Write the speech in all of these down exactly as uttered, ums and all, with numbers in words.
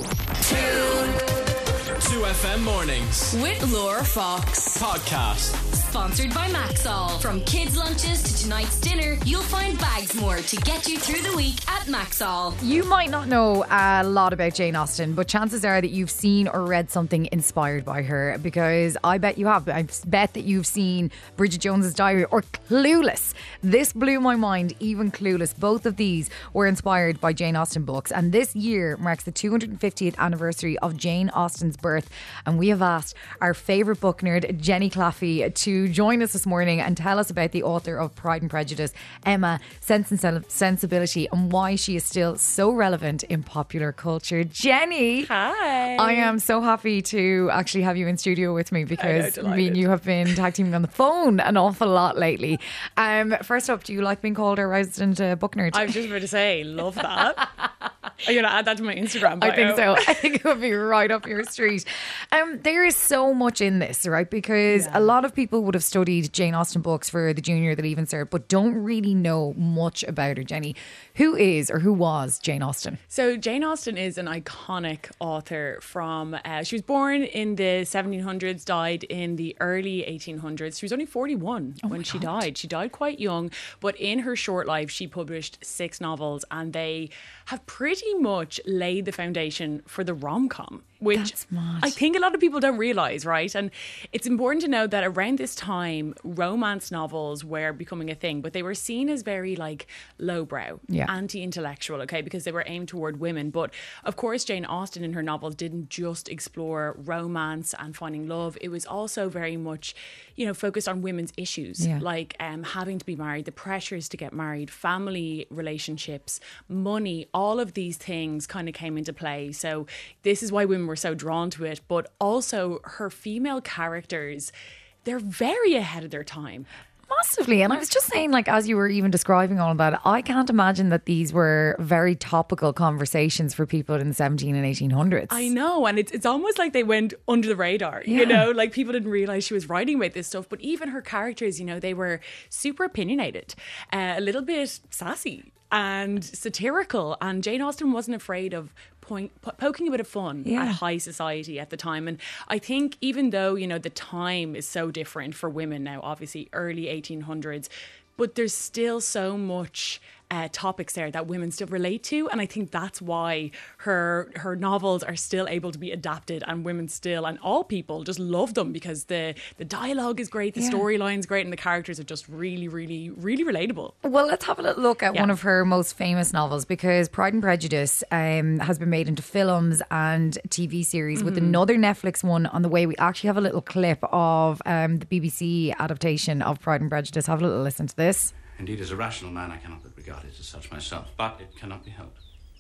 two F M Mornings with Laura Fox. Podcast. Sponsored by Maxall. From kids' lunches to tonight's dinner, you'll find bags more to get you through the week at Maxall. You might not know a lot about Jane Austen, but chances are that you've seen or read something inspired by her, because I bet you have. I bet that you've seen Bridget Jones's Diary or Clueless. This blew my mind, even Clueless. Both of these were inspired by Jane Austen books, and this year marks the two hundred fiftieth anniversary of Jane Austen's birth, and we have asked our favourite book nerd, Jenny Claffey, to join us this morning and tell us about the author of Pride and Prejudice, Emma, Sense and Sensibility, and why she is still so relevant in popular culture. Jenny, hi. I am so happy to actually have you in studio with me, because know, me and you have been tag teaming on the phone an awful lot lately. Um, first up, do you like being called a resident uh, book nerd? I was just about to say, love that. Are you going to add that to my Instagram bio? I think so. I think it would be right up your street. Um, there is so much in this, right? Because Yeah. a lot of people would have studied Jane Austen books for the junior, the Leaving Cert, but don't really know much about her. Jenny, who is or who was Jane Austen? So Jane Austen is an iconic author from, uh, she was born in the seventeen hundreds, died in the early eighteen hundreds. She was only forty-one Oh when she died. She died quite young, but in her short life, she published six novels, and they have pretty much laid the foundation for the rom-com, which That's mad. I think a lot of people don't realise, right? And it's important to know that around this time, romance novels were becoming a thing, but they were seen as very like lowbrow, Yeah. anti-intellectual, okay, because they were aimed toward women. But of course, Jane Austen in her novels didn't just explore romance and finding love. It was also very much, you know, focused on women's issues, Yeah. like um, having to be married, the pressures to get married, family relationships, money. All of these things kind of came into play. So this is why women were so drawn to it. But also her female characters, they're very ahead of their time. Massively. And I was just saying, like, as you were even describing all of that, I can't imagine that these were very topical conversations for people in the seventeen and eighteen hundreds. I know, and it's it's almost like they went under the radar, Yeah. you know, like people didn't realise she was writing about this stuff. But even her characters, you know, they were super opinionated, uh, a little bit sassy and satirical, and Jane Austen wasn't afraid of point, po- poking a bit of fun Yeah. at high society at the time. And I think even though, you know, the time is so different for women now, obviously early eighteen hundreds, but there's still so much uh, topics there that women still relate to, and I think that's why her her novels are still able to be adapted, and women still, and all people just love them, because the the dialogue is great, the Yeah. storyline's great, and the characters are just really, really, really relatable. Well, let's have a little look at Yeah. one of her most famous novels, because Pride and Prejudice um, has been made into films and T V series, Mm-hmm. with another Netflix one on the way. We actually have a little clip of um, the B B C adaptation of Pride and Prejudice. Have a little listen to this. Indeed, as a rational man, I cannot but regard it as such myself, but it cannot be helped.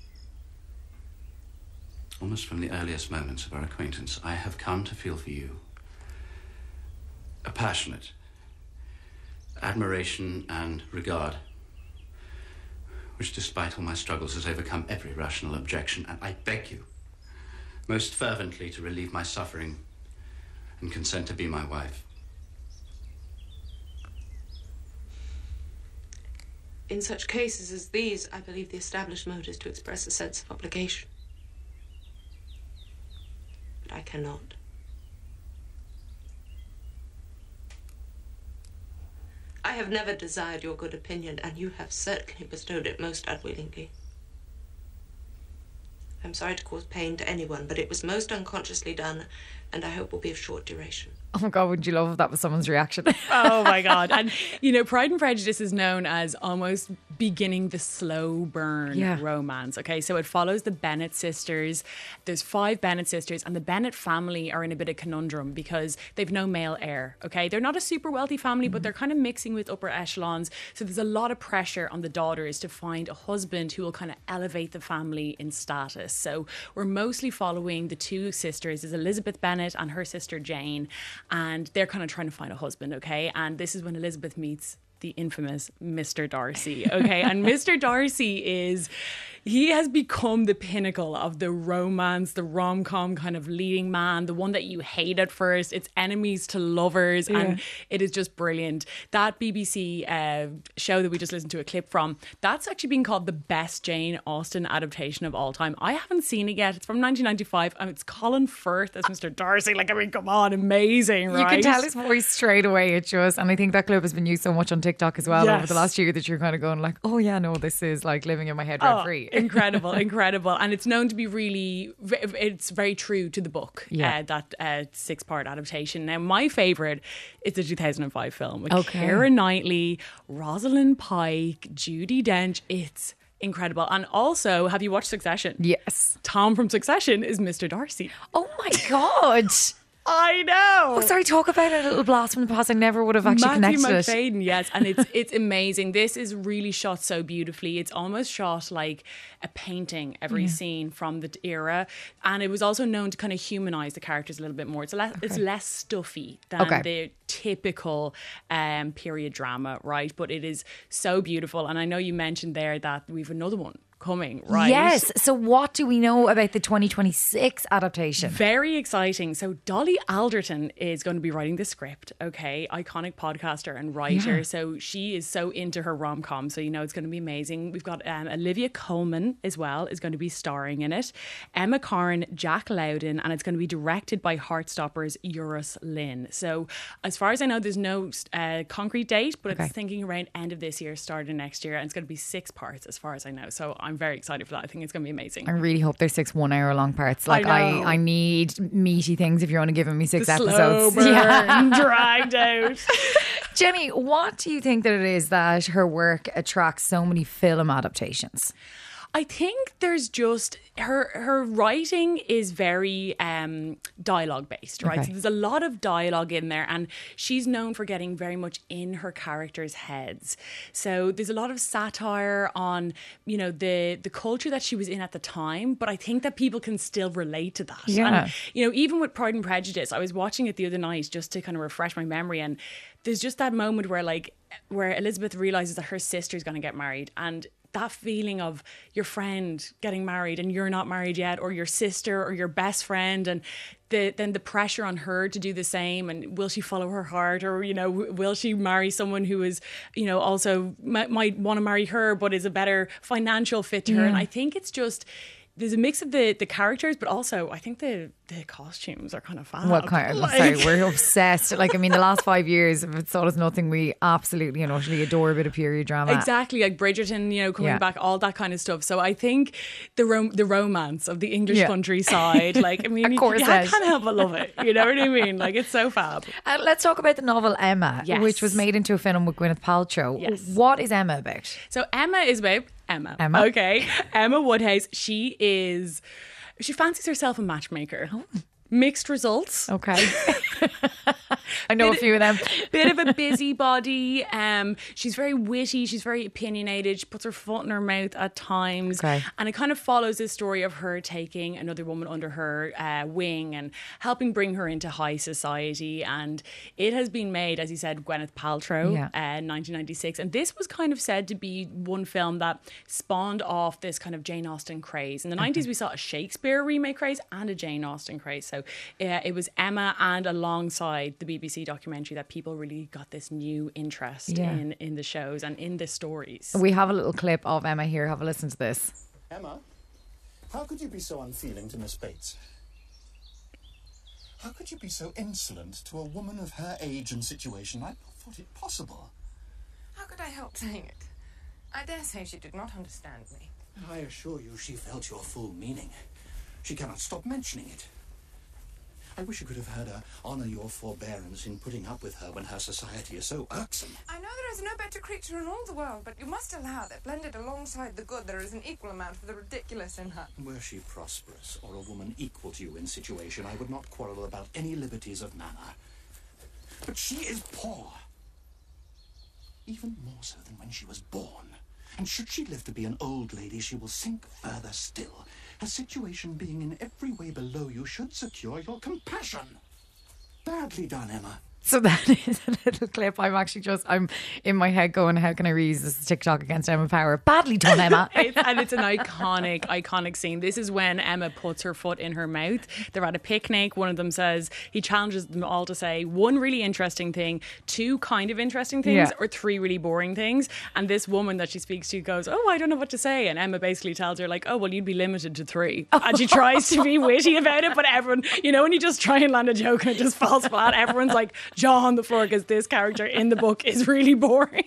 Almost from the earliest moments of our acquaintance, I have come to feel for you a passionate admiration and regard, which, despite all my struggles, has overcome every rational objection, and I beg you most fervently to relieve my suffering and consent to be my wife. In such cases as these, I believe the established mode is to express a sense of obligation. But I cannot. I have never desired your good opinion, and you have certainly bestowed it most unwillingly. I'm sorry to cause pain to anyone, but it was most unconsciously done, and I hope will be of short duration. Oh my God, would you love if that was someone's reaction? Oh my God. And, you know, Pride and Prejudice is known as almost beginning the slow burn Yeah. romance. Okay, so it follows the Bennet sisters. There's five Bennet sisters, and the Bennet family are in a bit of conundrum because they've no male heir. Okay, they're not a super wealthy family, but they're kind of mixing with upper echelons. So there's a lot of pressure on the daughters to find a husband who will kind of elevate the family in status. So we're mostly following the two sisters, is Elizabeth Bennet and her sister Jane, and they're kind of trying to find a husband. Okay, and this is when Elizabeth meets the infamous Mister Darcy. Okay, and Mister Darcy is, he has become the pinnacle of the romance, the rom-com kind of leading man, the one that you hate at first. It's enemies to lovers, yeah. and it is just brilliant. That B B C uh, show that we just listened to a clip from, that's actually been called the best Jane Austen adaptation of all time. I haven't seen it yet. It's from nineteen ninety-five, and it's Colin Firth as Mister Darcy. Like, I mean, come on, amazing, right? You can tell his voice straight away. It just, and I think that clip has been used so much on TikTok as well yes. over the last year that you're kind of going like, oh yeah, no, this is like living in my head rent free. Oh, incredible, incredible. And it's known to be really, it's very true to the book, yeah. uh, that uh, six-part adaptation. Now, my favourite is the two thousand five film with okay. Keira Knightley, Rosalind Pike, Judi Dench. It's incredible. And also, have you watched Succession? Yes. Tom from Succession is Mister Darcy. Oh my God. I know. Oh, sorry, talk about a little blast from the past. I never would have actually Matthew connected McFadden, it. yes, and it's it's amazing. This is really shot so beautifully. It's almost shot like a painting, every yeah. scene from the era, and it was also known to kind of humanize the characters a little bit more. It's less, okay. it's less stuffy than okay. the typical um, period drama, right? But it is so beautiful, and I know you mentioned there that we've another one coming, right? Yes. So what do we know about the twenty twenty-six adaptation? Very exciting. So Dolly Alderton is going to be writing the script, okay? Iconic podcaster and writer. Yeah. So she is so into her rom-com, so you know it's going to be amazing. We've got um, Olivia Colman as well is going to be starring in it. Emma Corrin, Jack Loudon, and it's going to be directed by Heartstopper's Eurus Lynn. So as far as I know, there's no uh, concrete date, but okay. it's thinking around end of this year, start of next year, and it's going to be six parts as far as I know. So I'm I'm very excited for that. I think it's going to be amazing. I really hope there's six one hour long parts. Like I, I, I need meaty things if you're only giving me six the episodes. Slow burn, yeah. dragged out. Jenny, what do you think that it is that her work attracts so many film adaptations? I think there's just her her writing is very um, dialogue based, right? Okay. So there's a lot of dialogue in there, and she's known for getting very much in her characters' heads. So there's a lot of satire on, you know, the the culture that she was in at the time, but I think that people can still relate to that. Yeah. And, you know, even with Pride and Prejudice, I was watching it the other night just to kind of refresh my memory, and there's just that moment where like where Elizabeth realizes that her sister's going to get married, and that feeling of your friend getting married and you're not married yet, or your sister or your best friend, and the, then the pressure on her to do the same, and will she follow her heart, or, you know, will she marry someone who is, you know, also might, might want to marry her but is a better financial fit to her. Yeah. And I think it's just, there's a mix of the, the characters, but also I think the, the costumes are kind of fab. What kind of, like, sorry, we're obsessed. Like, I mean, the last five years, if it's all as nothing, we absolutely and utterly adore a bit of period drama. Exactly, like Bridgerton, you know, coming yeah. back, all that kind of stuff. So I think the rom- the romance of the English yeah. countryside, like, I mean, you, you can't help but love it. You know what I mean? Like, it's so fab. Uh, let's talk about the novel Emma, yes. which was made into a film with Gwyneth Paltrow. Yes. What is Emma about? So Emma is about Emma. Emma. Okay. Emma Woodhouse. She is, she fancies herself a matchmaker. Oh. Mixed results. Okay. I know bit, a few of them. Bit of a busybody. Um, she's very witty. She's very opinionated. She puts her foot in her mouth at times. Okay. And it kind of follows this story of her taking another woman under her uh, wing and helping bring her into high society. And it has been made, as you said, Gwyneth Paltrow, yeah. uh, nineteen ninety-six. And this was kind of said to be one film that spawned off this kind of Jane Austen craze. In the okay. nineties, we saw a Shakespeare remake craze and a Jane Austen craze. So uh, it was Emma, and alongside the B B C documentary, that people really got this new interest yeah. in, in the shows and in the stories. We have a little clip of Emma here. Have a listen to this. Emma, how could you be so unfeeling to Miss Bates? How could you be so insolent to a woman of her age and situation? I never thought it possible. How could I help saying it? I dare say she did not understand me. I assure you she felt your full meaning. She cannot stop mentioning it. I wish you could have heard her honour your forbearance in putting up with her when her society is so irksome. I know there is no better creature in all the world, but you must allow that blended alongside the good there is an equal amount of the ridiculous in her. Were she prosperous, or a woman equal to you in situation, I would not quarrel about any liberties of manner. But she is poor. Even more so than when she was born. And should she live to be an old lady, she will sink further still. Her situation being in every way below you should secure your compassion. Badly done, Emma. So that is a little clip. I'm actually just, I'm in my head going, how can I reuse this TikTok against Emma Power? Badly done, Emma. It's, and it's an iconic, iconic scene. This is when Emma puts her foot in her mouth. They're at a picnic. One of them says, he challenges them all to say one really interesting thing, two kind of interesting things, Yeah. or three really boring things. And this woman that she speaks to goes, oh, I don't know what to say. And Emma basically tells her, like, oh, well, you'd be limited to three. And she tries to be witty about it, but everyone, you know, when you just try and land a joke and it just falls flat, everyone's like, jaw on the floor because this character in the book is really boring.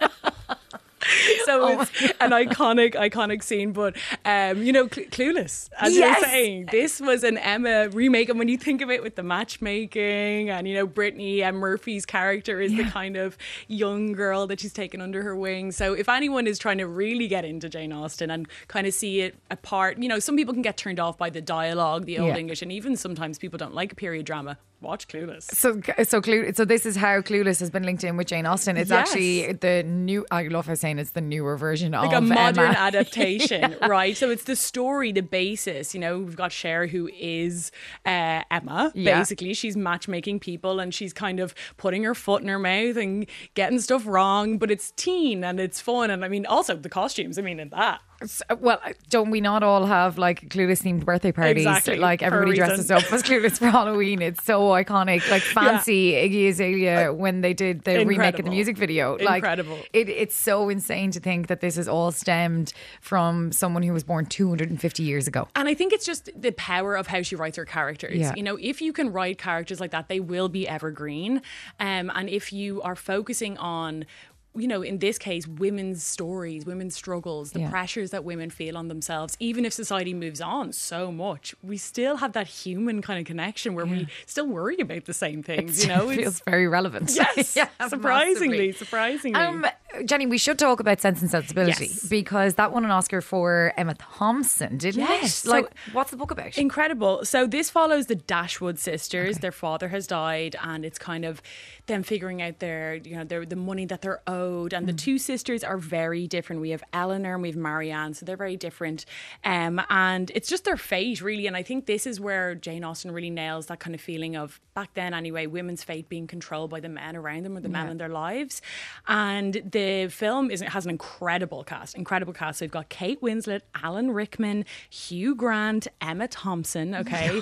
So Oh it's an iconic, iconic scene. But, um, you know, Cl- Clueless, as Yes. you're saying, this was an Emma remake. And when you think of it with the matchmaking and, you know, Brittany and Murphy's character is the kind of young girl that she's taken under her wing. So if anyone is trying to really get into Jane Austen and kind of see it apart, you know, some people can get turned off by the dialogue, the Old Yeah. English, and even sometimes people don't like a period drama. Watch Clueless. So, so, Clue, so this is how Clueless has been linked in with Jane Austen. It's Yes. actually the new, I love how saying it's the newer version Like of a modern Emma. adaptation, right? So it's the story, the basis. You know, we've got Cher, who is uh, Emma. Yeah. Basically, she's matchmaking people and she's kind of putting her foot in her mouth and getting stuff wrong. But it's teen and it's fun, and I mean, also the costumes. I mean, in that. So, well, don't we not all have like Clueless themed birthday parties? Exactly, Like for a everybody reason. dresses up as Clueless for Halloween. It's so iconic. Like fancy Iggy Azalea when they did the remake of the Incredible. music video. Like, Incredible. It, it's so insane to think that this is all stemmed from someone who was born two hundred fifty years ago. And I think it's just the power of how she writes her characters. Yeah. You know, if you can write characters like that, they will be evergreen. Um, and if you are focusing on, you know, in this case, women's stories, women's struggles, the Yeah. pressures that women feel on themselves, even if society moves on so much, we still have that human kind of connection where we still worry about the same things, you know? it It's- feels very relevant. Yes, Yeah, surprisingly, massively. surprisingly. Um, Jenny, we should talk about Sense and Sensibility Yes. because that won an Oscar for Emma Thompson, didn't Yes. it? Like, So- what's the book about? Incredible. So this follows the Dashwood sisters. Their father has died, and it's kind of them figuring out their, you know, their the money that they're owed. And the two sisters are very different. We have Eleanor and we have Marianne, so they're very different. Um, and it's just their fate, really. And I think this is where Jane Austen really nails that kind of feeling of, back then anyway, women's fate being controlled by the men around them or the men Yeah. in their lives. And the film is has an incredible cast, incredible cast. So we've got Kate Winslet, Alan Rickman, Hugh Grant, Emma Thompson, okay?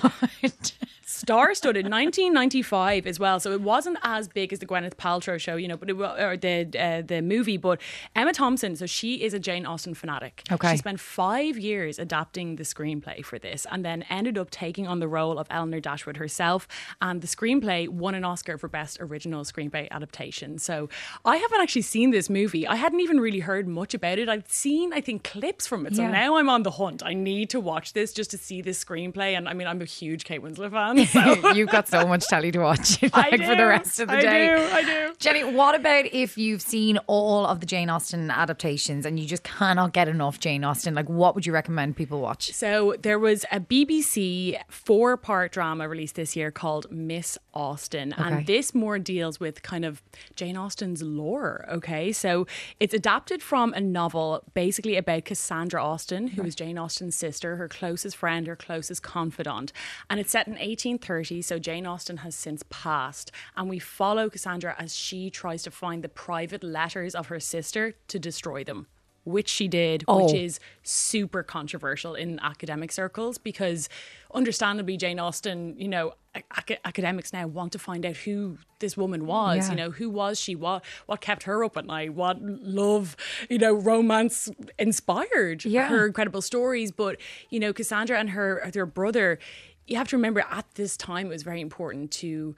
Star-studded, nineteen ninety-five as well. So it wasn't as big as the Gwyneth Paltrow show, you know, but it was, or the uh, the movie. But Emma Thompson, so she is a Jane Austen fanatic. Okay. She spent five years adapting the screenplay for this, and then ended up taking on the role of Eleanor Dashwood herself. And the screenplay won an Oscar for Best Original Screenplay Adaptation. So I haven't actually seen this movie. I hadn't even really heard much about it. I'd seen, I think, clips from it. So Yeah. now I'm on the hunt. I need to watch this just to see this screenplay. And I mean, I'm a huge Kate Winslet fan. So. You've got so much telly to watch like, I for the do. rest of the I day. do, I do. Jenny, what about if you've seen all of the Jane Austen adaptations and you just cannot get enough Jane Austen? Like, what would you recommend people watch? So there was a B B C four-part drama released this year called Miss Austen. Okay. And this more deals with kind of Jane Austen's lore, okay? So it's adapted from a novel basically about Cassandra Austen, who is Jane Austen's sister, her closest friend, her closest confidant. And it's set in eighteen thirty, so Jane Austen has since passed. And we follow Cassandra as she tries to find the private letters of her sister to destroy them. Which she did, Oh. which is super controversial in academic circles because understandably Jane Austen, you know, ac- academics now want to find out who this woman was, Yeah. you know, who was she, what what kept her up at night, what love, you know, romance inspired Yeah. her incredible stories. But, you know, Cassandra and her, her brother, you have to remember at this time it was very important to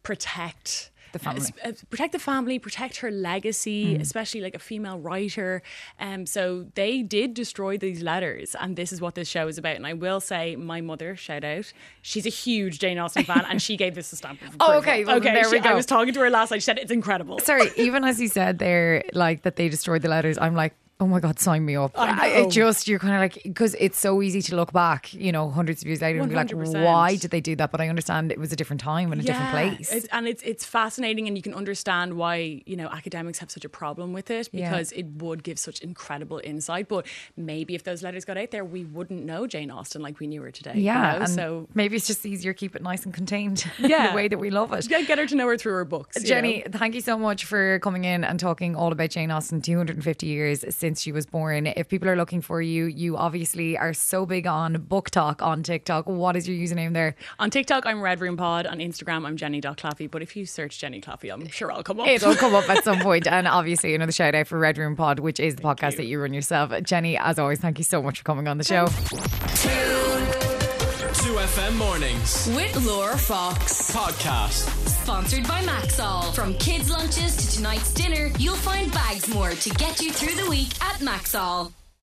protect The family. uh, protect the family, protect her legacy, Mm. especially like a female writer. Um, so they did destroy these letters, and this is what this show is about. And I will say, my mother, shout out, she's a huge Jane Austen fan, and she gave this a stamp of approval. Oh, okay. Well, okay. there we she- go. I was talking to her last night. She said it's incredible. Sorry, even as you said there, like that they destroyed the letters, I'm like, Oh my God, sign me up. I know. It just, you're kind of like, because it's so easy to look back, you know, hundreds of years later and be like, one hundred percent. why did they do that? But I understand it was a different time and a different place. It's, and it's it's fascinating, and you can understand why, you know, academics have such a problem with it, because yeah. it would give such incredible insight. But maybe if those letters got out there, we wouldn't know Jane Austen like we knew her today. Yeah, you know? and So maybe it's just easier keep it nice and contained. Yeah. The way that we love it. Yeah, get her to know her through her books. Jenny, know? thank you so much for coming in and talking all about Jane Austen, two hundred fifty years since she was born. If people are looking for you, you obviously are so big on Book Talk on TikTok. What is your username there? On TikTok, I'm Red Room Pod. On Instagram, I'm Jenny dot Claffey. But if you search Jenny Claffey, I'm sure I'll come up. It'll come up at some point. And obviously, another shout out for Red Room Pod, which is the Thank podcast you. that you run yourself. Jenny, as always, thank you so much for coming on the show. two F M mornings. With Laura Fox. Podcast. Sponsored by Maxall. From kids' lunches to tonight's dinner, you'll find bags more to get you through the week at Maxall.